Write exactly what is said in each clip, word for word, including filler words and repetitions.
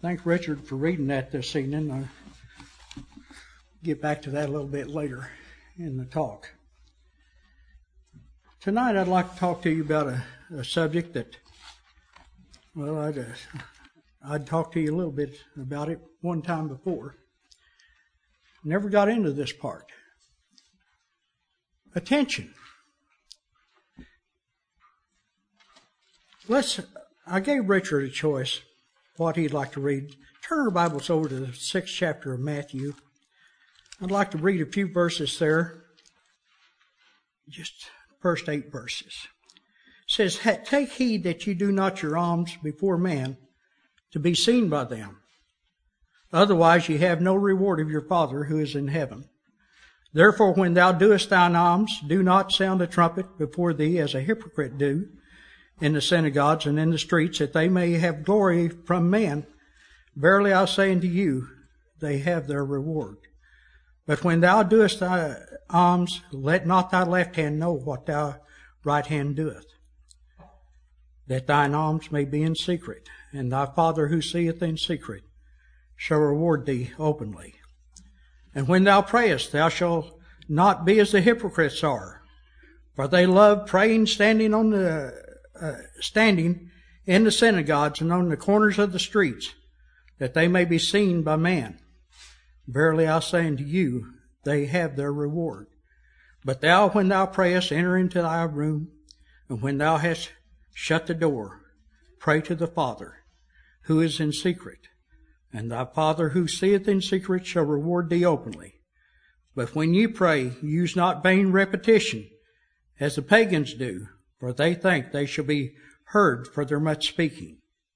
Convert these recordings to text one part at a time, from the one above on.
Thank Richard for reading that this evening. I'll get back to that a little bit later in the talk. Tonight I'd like to talk to you about a, a subject that, well, I'd, uh, I'd talked to you a little bit about it one time before. Never got into this part. Attention. Let's. I gave Richard a choice what he'd like to read. Turn our Bibles over to the sixth chapter of Matthew. I'd like to read a few verses there. Just first eight verses. It says, "Take heed that you do not your alms before man to be seen by them. Otherwise ye have no reward of your Father who is in heaven. Therefore when thou doest thine alms, do not sound a trumpet before thee as a hypocrite do in the synagogues and in the streets, that they may have glory from men. Verily I say unto you, they have their reward. But when thou doest thy alms, let not thy left hand know what thy right hand doeth, that thine alms may be in secret, and thy Father who seeth in secret shall reward thee openly. And when thou prayest, thou shalt not be as the hypocrites are, for they love praying standing on the uh, standing in the synagogues and on the corners of the streets, that they may be seen by man. Verily I say unto you, they have their reward. But thou, when thou prayest, enter into thy room, and when thou hast shut the door, pray to the Father who is in secret, and thy Father who seeth in secret shall reward thee openly. But when ye pray, use not vain repetition, as the pagans do, for they think they shall be heard for their much speaking.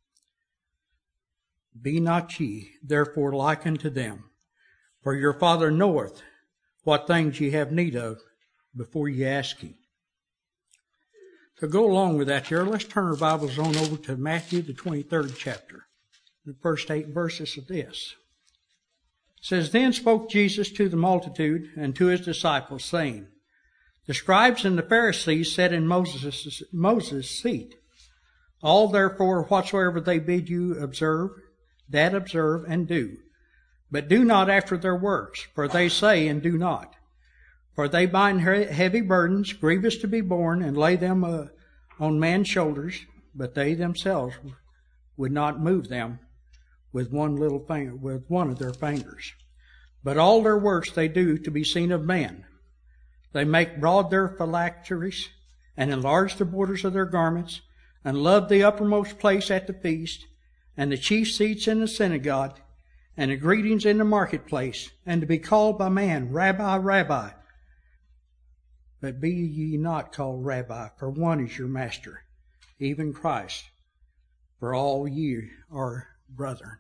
Be not ye therefore like unto them, for your Father knoweth what things ye have need of before ye ask him." To go along with that here, let's turn our Bibles on over to Matthew, the twenty-third chapter, the first eight verses of this. It says, "Then spoke Jesus to the multitude and to his disciples, saying, The scribes and the Pharisees sat in Moses' Moses' seat. All therefore whatsoever they bid you observe, that observe and do. But do not after their works, for they say and do not. For they bind heavy burdens, grievous to be borne, and lay them uh, on man's shoulders, but they themselves would not move them with one little finger, with one of their fingers. But all their works they do to be seen of men. They make broad their phylacteries, and enlarge the borders of their garments, and love the uppermost place at the feast, and the chief seats in the synagogue, and the greetings in the marketplace, and to be called by man, Rabbi, Rabbi. But be ye not called Rabbi, for one is your master, even Christ. For all ye are brethren."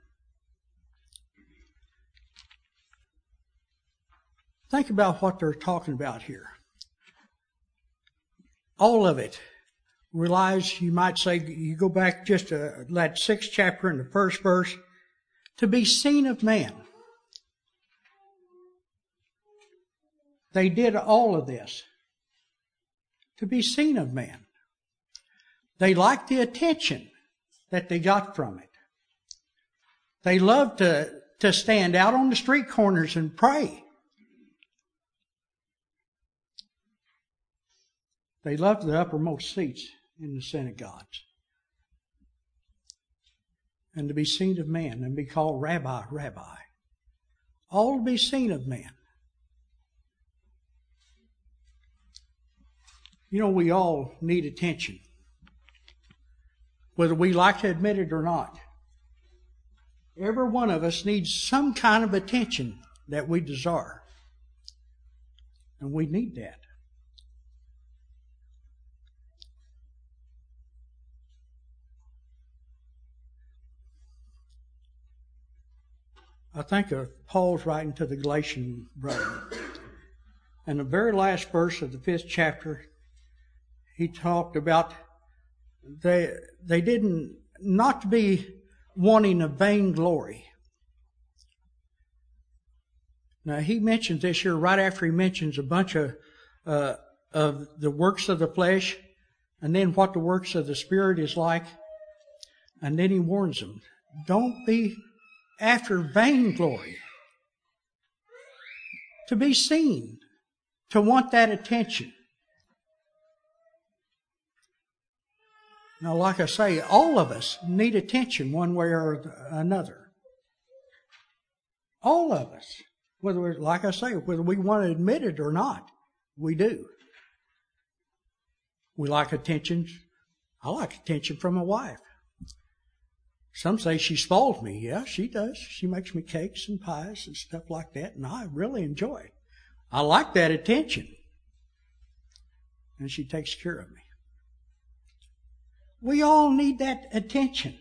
Think about what they're talking about here. All of it relies, you might say, you go back just to that sixth chapter in the first verse, to be seen of man. They did all of this to be seen of man. They liked the attention that they got from it. They loved to, to stand out on the street corners and pray. They loved the uppermost seats in the synagogues. And to be seen of man and be called Rabbi, Rabbi. All to be seen of man. You know, we all need attention, whether we like to admit it or not. Every one of us needs some kind of attention that we desire. And we need that. I think of Paul's writing to the Galatian brethren. And the very last verse of the fifth chapter, he talked about they they didn't not to be wanting a vainglory. Now he mentions this here right after he mentions a bunch of uh, of the works of the flesh, and then what the works of the Spirit is like, and then he warns them: don't be after vainglory, to be seen, to want that attention. Now, like I say, all of us need attention one way or another. All of us. Whether, like I say, whether we want to admit it or not, we do. We like attention. I like attention from my wife. Some say she spoils me. Yeah, she does. She makes me cakes and pies and stuff like that, and I really enjoy it. I like that attention. And she takes care of me. We all need that attention.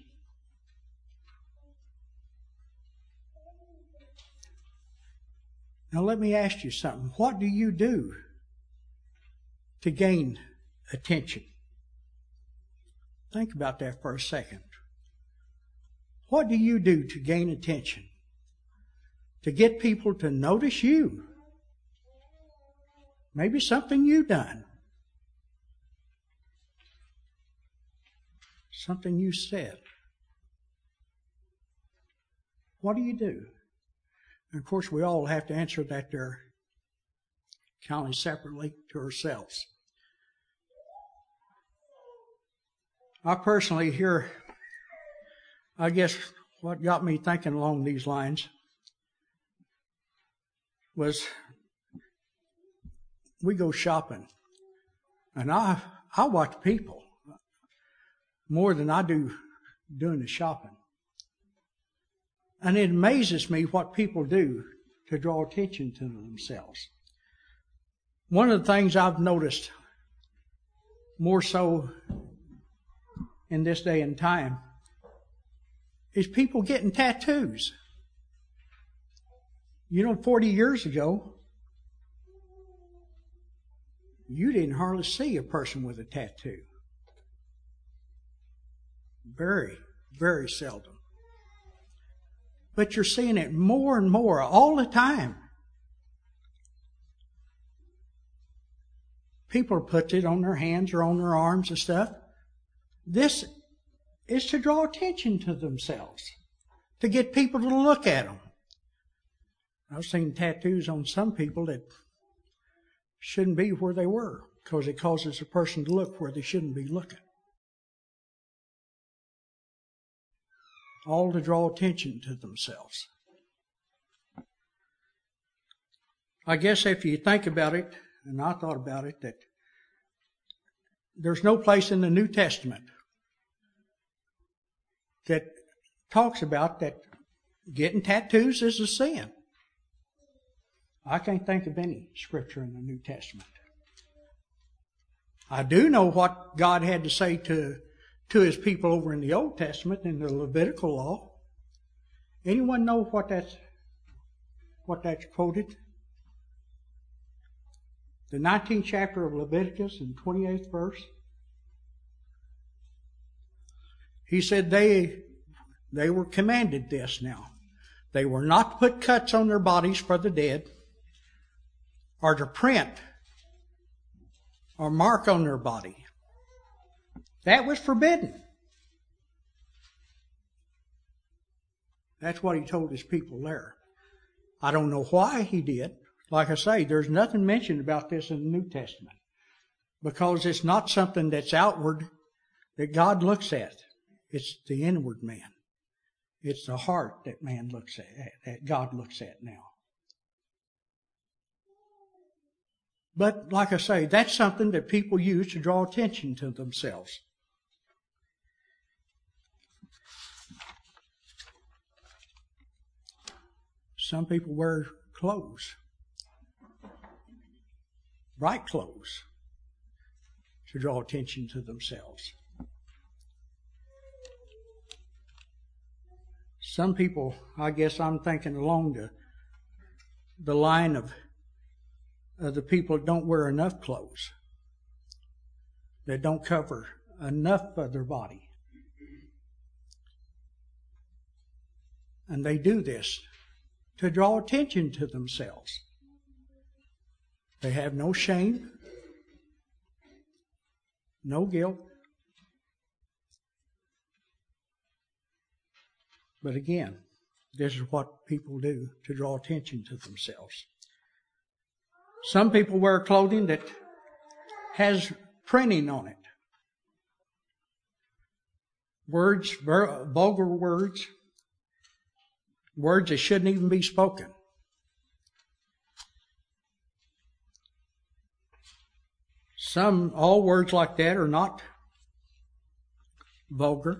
Now let me ask you something. What do you do to gain attention? Think about that for a second. What do you do to gain attention? To get people to notice you? Maybe something you've done. Something you said. What do you do? And of course, we all have to answer that there, kind of separately to ourselves. I personally here, I guess what got me thinking along these lines was we go shopping, and I I watch people more than I do doing the shopping. And it amazes me what people do to draw attention to themselves. One of the things I've noticed more so in this day and time is people getting tattoos. You know, forty years ago, you didn't hardly see a person with a tattoo. Very, very seldom. But you're seeing it more and more all the time. People put it on their hands or on their arms and stuff. This is to draw attention to themselves, to get people to look at them. I've seen tattoos on some people that shouldn't be where they were because it causes a person to look where they shouldn't be looking. All to draw attention to themselves. I guess if you think about it, and I thought about it, that there's no place in the New Testament that talks about that getting tattoos is a sin. I can't think of any scripture in the New Testament. I do know what God had to say to to his people over in the Old Testament in the Levitical law. Anyone know what that's what that's quoted? The nineteenth chapter of Leviticus and twenty-eighth verse. He said they they were commanded this now. They were not to put cuts on their bodies for the dead, or to print or mark on their body. That was forbidden. That's what he told his people there. I don't know why he did. Like I say, there's nothing mentioned about this in the New Testament. Because it's not something that's outward that God looks at. It's the inward man. It's the heart that man looks at, that God looks at now. But like I say, that's something that people use to draw attention to themselves. Some people wear clothes, bright clothes, to draw attention to themselves. Some people, I guess I'm thinking along the, the line of, of the people that don't wear enough clothes, that don't cover enough of their body. And they do this to draw attention to themselves. They have no shame, no guilt. But again, This is what people do to draw attention to themselves. Some people wear clothing that has printing on it. Words, vulgar words, words that shouldn't even be spoken. Some, all words like that are not vulgar.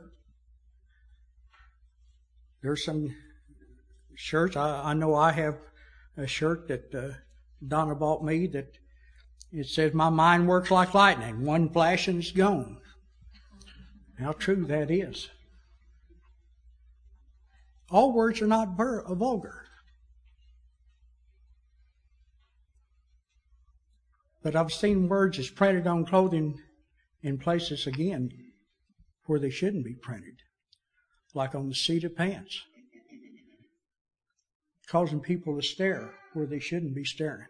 There's some shirts, I, I know I have a shirt that uh, Donna bought me that it says, "My mind works like lightning. One flash and it's gone." How true that is. All words are not ver- vulgar. But I've seen words that's printed on clothing in places, again, where they shouldn't be printed. Like on the seat of pants. Causing people to stare where they shouldn't be staring.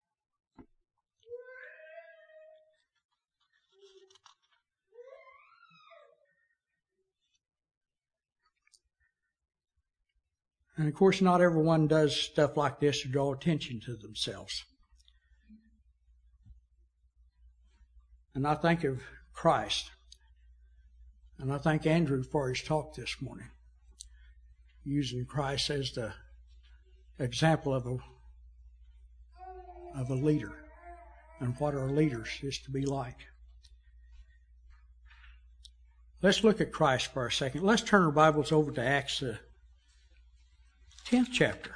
And of course, not everyone does stuff like this to draw attention to themselves. And I think of Christ. And I thank Andrew for his talk this morning, using Christ as the example of a of a leader and what our leaders is to be like. Let's look at Christ for a second. Let's turn our Bibles over to Acts, the tenth chapter.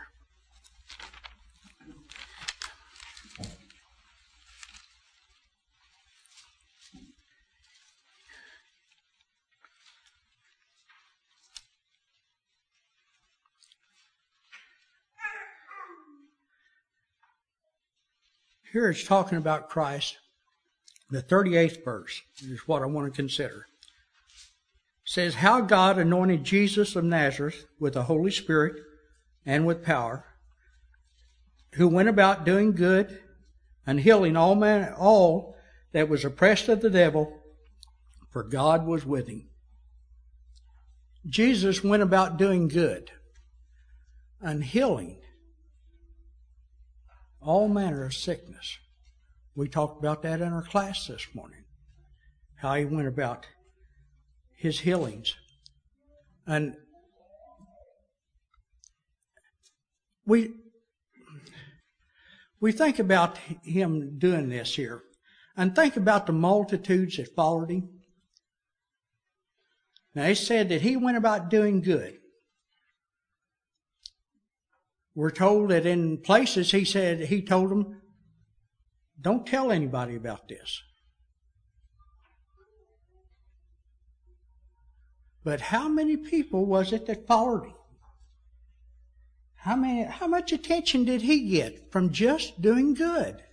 Here it's talking about Christ. The thirty-eighth verse is what I want to consider. It says, "How God anointed Jesus of Nazareth with the Holy Spirit and with power, who went about doing good and healing all man, all that was oppressed of the devil, for God was with him." Jesus went about doing good and healing all manner of sickness. We talked about that in our class this morning. How he went about his healings. And we we think about him doing this here. And think about the multitudes that followed him. Now it said that he went about doing good. We're told that in places he said, he told them, don't tell anybody about this. But how many people was it that followed him? How many, how much attention did he get from just doing good?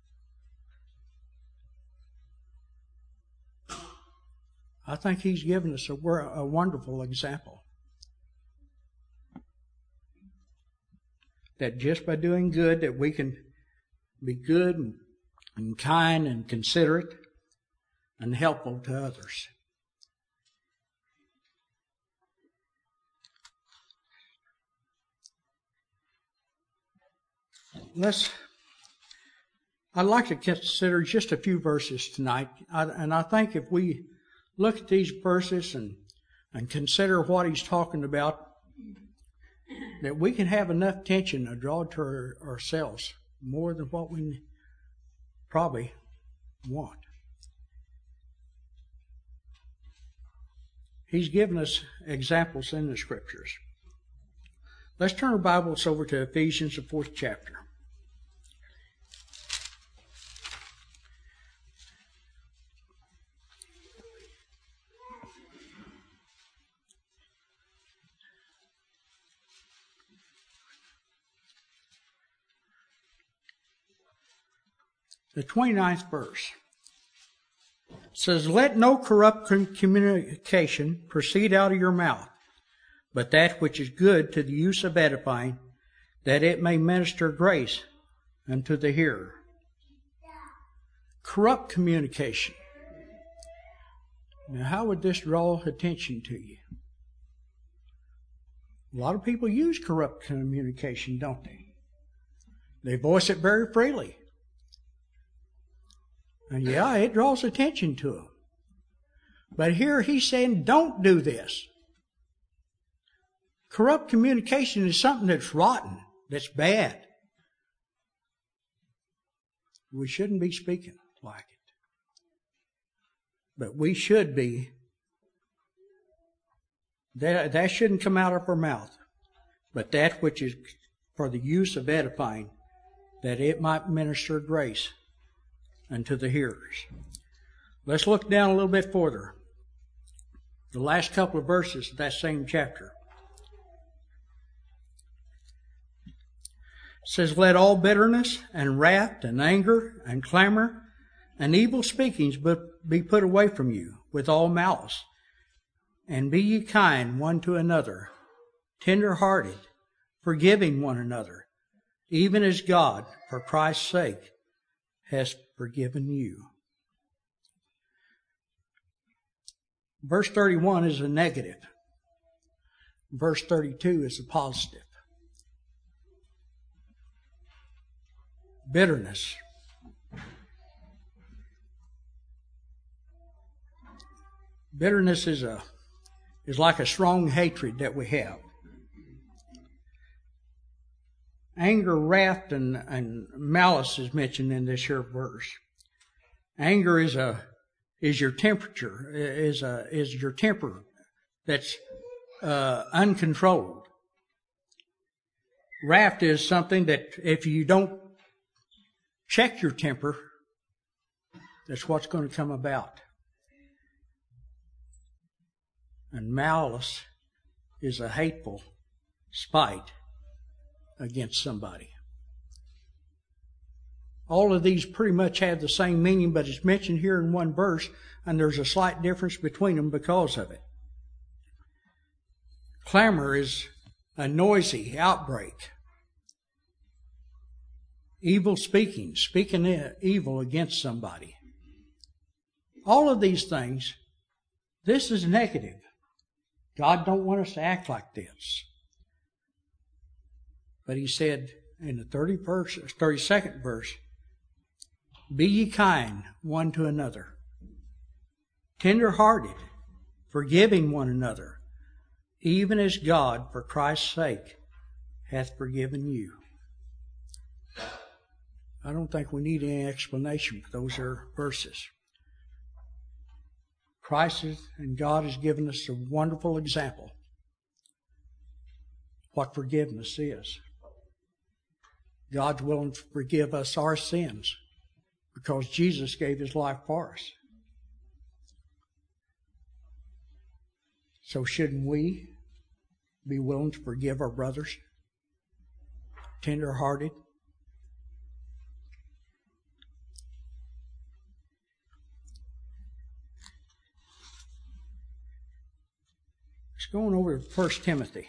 I think he's given us a, a wonderful example. That just by doing good, that we can be good and, and kind and considerate and helpful to others. Let's, I'd like to consider just a few verses tonight. I, and I think if we look at these verses and, and consider what he's talking about, that we can have enough attention to draw to our, ourselves more than what we probably want. He's given us examples in the Scriptures. Let's turn our Bibles over to Ephesians, the fourth chapter. The twenty-ninth verse says, "Let no corrupt communication proceed out of your mouth, but that which is good to the use of edifying, that it may minister grace unto the hearer." Corrupt communication. Now, how would this draw attention to you? A lot of people use corrupt communication, don't they? They voice it very freely. And yeah, it draws attention to them. But here he's saying, don't do this. Corrupt communication is something that's rotten, that's bad. We shouldn't be speaking like it. But we should be. That, that shouldn't come out of our mouth. But that which is for the use of edifying, that it might minister grace unto the hearers. Let's look down a little bit further. The last couple of verses of that same chapter. It says, let all bitterness and wrath and anger and clamor and evil speakings be put away from you with all malice. And be ye kind one to another, tender-hearted, forgiving one another, even as God, for Christ's sake, has forgiven you. Verse thirty-one is a negative. Verse thirty-two is a positive. Bitterness. Bitterness is a is like a strong hatred that we have. Anger, wrath, and, and malice is mentioned in this here verse. Anger is a is your temperature, is a is your temper that's uh, uncontrolled. Wrath is something that if you don't check your temper, that's what's going to come about. And malice is a hateful spite against somebody. All of these pretty much have the same meaning, but it's mentioned here in one verse, and there's a slight difference between them because of it. Clamor is a noisy outbreak. Evil speaking, speaking evil against somebody. All of these things, this is negative. God don't want us to act like this. But he said in the thirty-first, thirty-second verse, be ye kind one to another, tender-hearted, forgiving one another, even as God, for Christ's sake, hath forgiven you. I don't think we need any explanation for those are verses. Christ and God has given us a wonderful example what forgiveness is. God's willing to forgive us our sins because Jesus gave his life for us. So shouldn't we be willing to forgive our brothers? Tender-hearted? Let's go on over to First Timothy.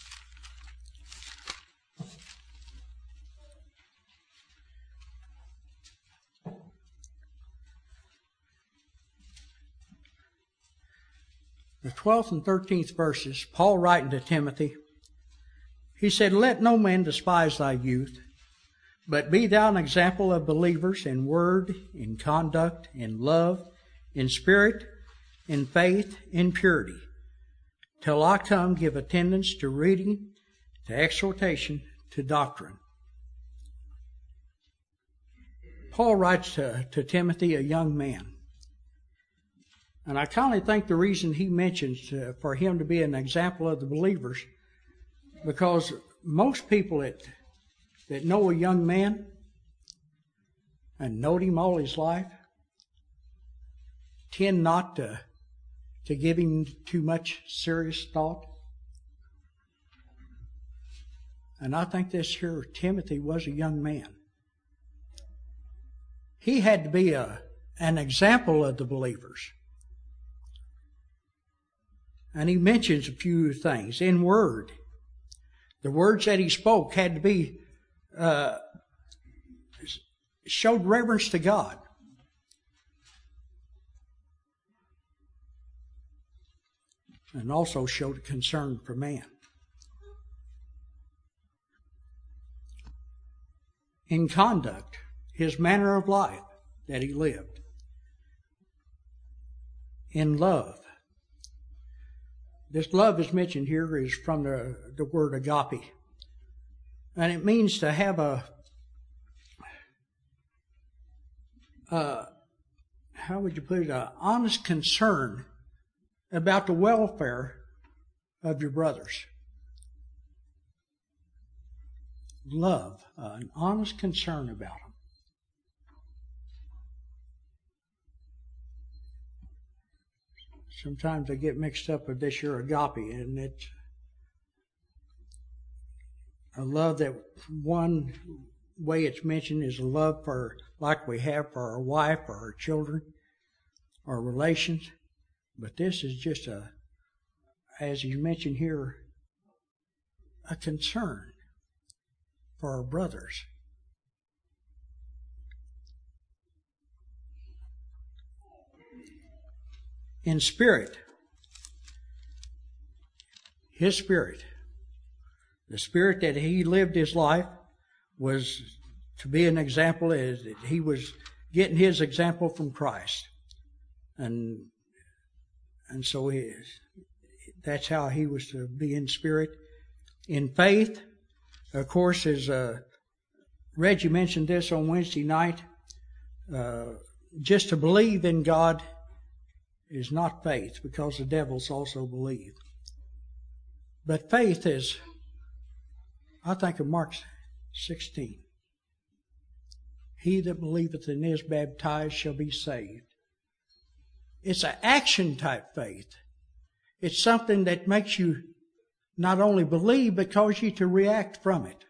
The twelfth and thirteenth verses, Paul writing to Timothy, he said, let no man despise thy youth, but be thou an example of believers in word, in conduct, in love, in spirit, in faith, in purity. Till I come, give attendance to reading, to exhortation, to doctrine. Paul writes to, to Timothy, a young man. And I kind of think the reason he mentions uh, for him to be an example of the believers, because most people that, that know a young man and knowed him all his life tend not to, to give him too much serious thought. And I think this here, Timothy was a young man. He had to be a, an example of the believers. And he mentions a few things. In word, the words that he spoke had to be, uh, showed reverence to God. And also showed concern for man. in conduct, his manner of life that he lived, in love. This love is mentioned here is from the, the word agape. And it means to have a, uh, how would you put it, an honest concern about the welfare of your brothers. Love, uh, an honest concern about them. Sometimes I get mixed up with this here agape, and it's a love that one way it's mentioned is a love for, like we have for our wife or our children, our relations. But this is just a, as you mentioned here, a concern for our brothers. In spirit, his spirit, the spirit that he lived his life was to be an example, is that he was getting his example from Christ. And and so he, that's how he was to be in spirit. In faith, of course, as uh, Reggie mentioned this on Wednesday night, uh, just to believe in God is not faith, because the devils also believe. But faith is, I think of Mark sixteen. He that believeth and is baptized shall be saved. It's an action type faith. It's something that makes you not only believe, but cause you to react from it.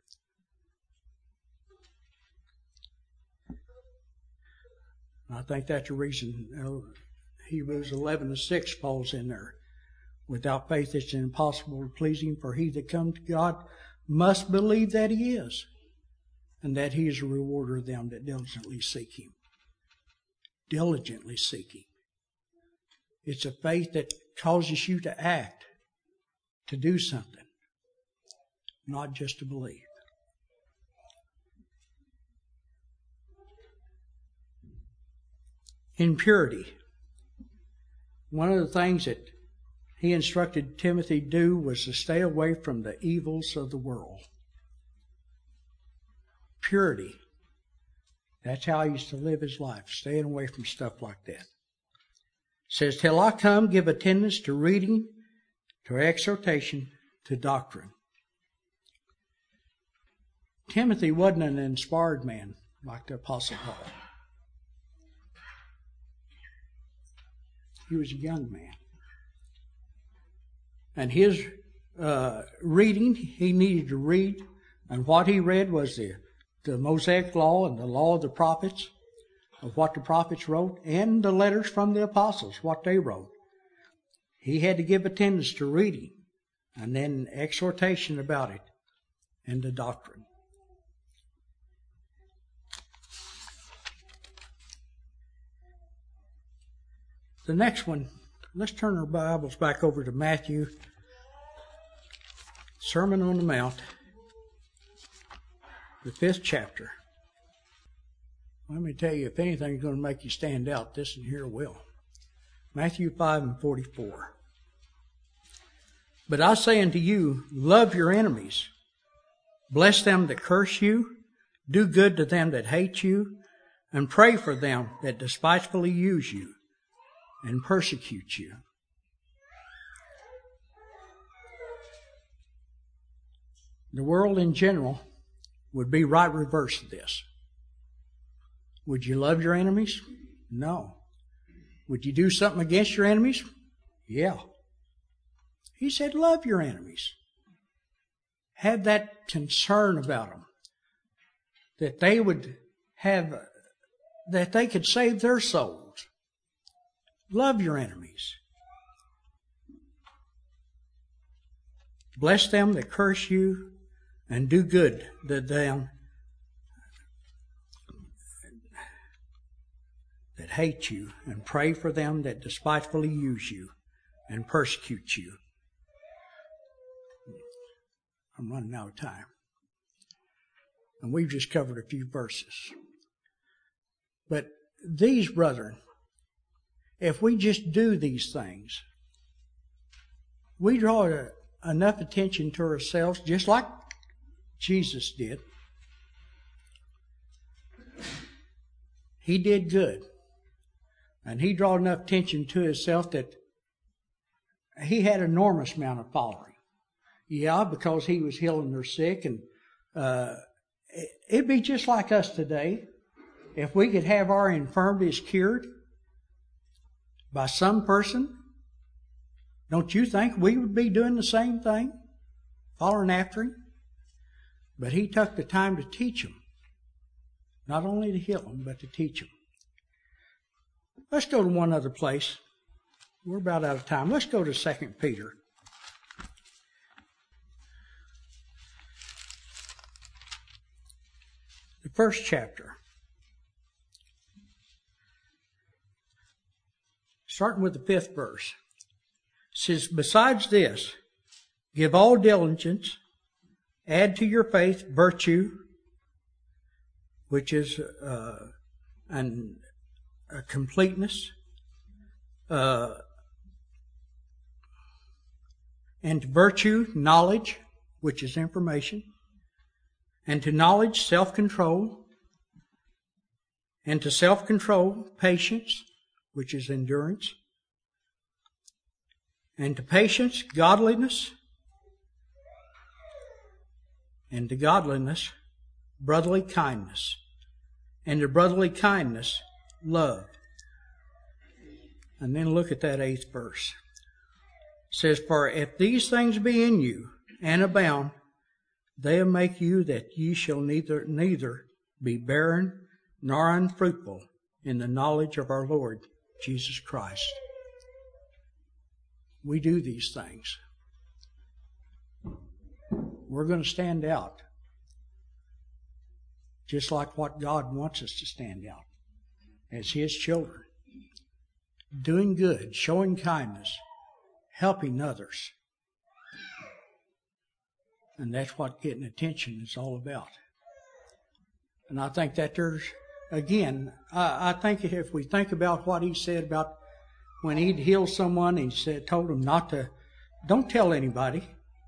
I think that's the reason uh, Hebrews eleven and six falls in there. Without faith it's impossible to please Him, for he that comes to God must believe that He is, and that He is a rewarder of them that diligently seek Him. Diligently seek Him. It's a faith that causes you to act, to do something, not just to believe. In purity, one of the things that he instructed Timothy to do was to stay away from the evils of the world. Purity. That's how he used to live his life, staying away from stuff like that. It says, till I come, give attendance to reading, to exhortation, to doctrine. Timothy wasn't an inspired man like the Apostle Paul. He was a young man. And his uh, reading, he needed to read, and what he read was the, the Mosaic Law and the Law of the Prophets, of what the prophets wrote, and the letters from the apostles, what they wrote. He had to give attendance to reading, and then exhortation about it, and the doctrine. The next one, let's turn our Bibles back over to Matthew, Sermon on the Mount, the fifth chapter. Let me tell you, if anything's going to make you stand out, this in here will. Matthew five and forty-four. But I say unto you, love your enemies. Bless them that curse you. Do good to them that hate you. And pray for them that despitefully use you and persecute you. The world in general would be right reverse of this. Would you love your enemies? No. Would you do something against your enemies? Yeah. He said, love your enemies. Have that concern about them. That they would have, that they could save their souls. Love your enemies. Bless them that curse you, and do good to them that hate you, and pray for them that despitefully use you and persecute you. I'm running out of time. And we've just covered a few verses. But these, brethren, if we just do these things, we draw a, enough attention to ourselves, just like Jesus did. He did good. And he drew enough attention to himself that he had an enormous amount of following. Yeah, because he was healing their sick. And uh, it'd be just like us today. If we could have our infirmities cured by some person, don't you think we would be doing the same thing? Following after him? But he took the time to teach them. Not only to heal them, but to teach them. Let's go to one other place. We're about out of time. Let's go to Second Peter. The first chapter. Starting with the fifth verse. It says, besides this, give all diligence, add to your faith virtue, which is uh, an, a completeness, uh, and to virtue, knowledge, which is information, and to knowledge, self-control, and to self-control, patience, which is endurance, and to patience, godliness, and to godliness, brotherly kindness, and to brotherly kindness, love. And then look at that eighth verse. It says, for if these things be in you and abound, they'll make you that ye shall neither neither be barren nor unfruitful in the knowledge of our Lord Jesus Christ. We do these things. We're going to stand out just like what God wants us to stand out as His children. Doing good, showing kindness, helping others. And that's what getting attention is all about. And I think that there's, again, I, I think if we think about what He said about when He'd heal someone, He said, told them not to, don't tell anybody.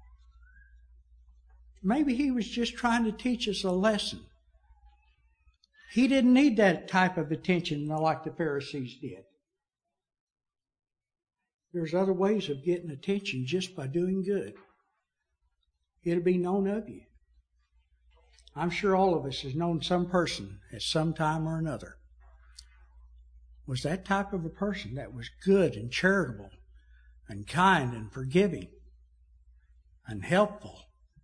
Maybe He was just trying to teach us a lesson. He didn't need that type of attention like the Pharisees did. There's other ways of getting attention just by doing good. It'll be known of you. I'm sure all of us has known some person at some time or another was that type of a person that was good and charitable and kind and forgiving and helpful.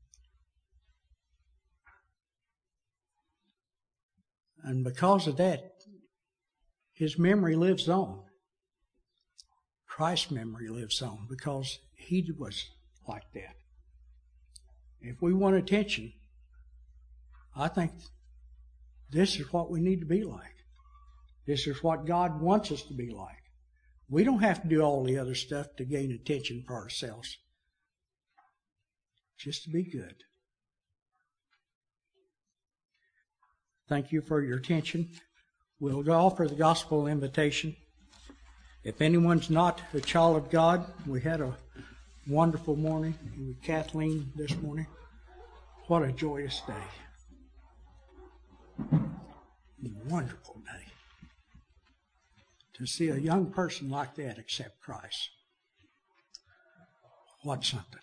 And because of that, his memory lives on. Christ's memory lives on because he was like that. If we want attention, I think this is what we need to be like. This is what God wants us to be like. We don't have to do all the other stuff to gain attention for ourselves. Just to be good. Thank you for your attention. We'll offer the gospel invitation. If anyone's not a child of God, we had a wonderful morning with Kathleen this morning. What a joyous day. Wonderful day. To see a young person like that accept Christ. What something.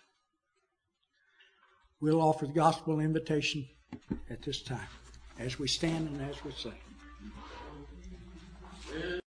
We'll offer the gospel invitation at this time as we stand and as we sing.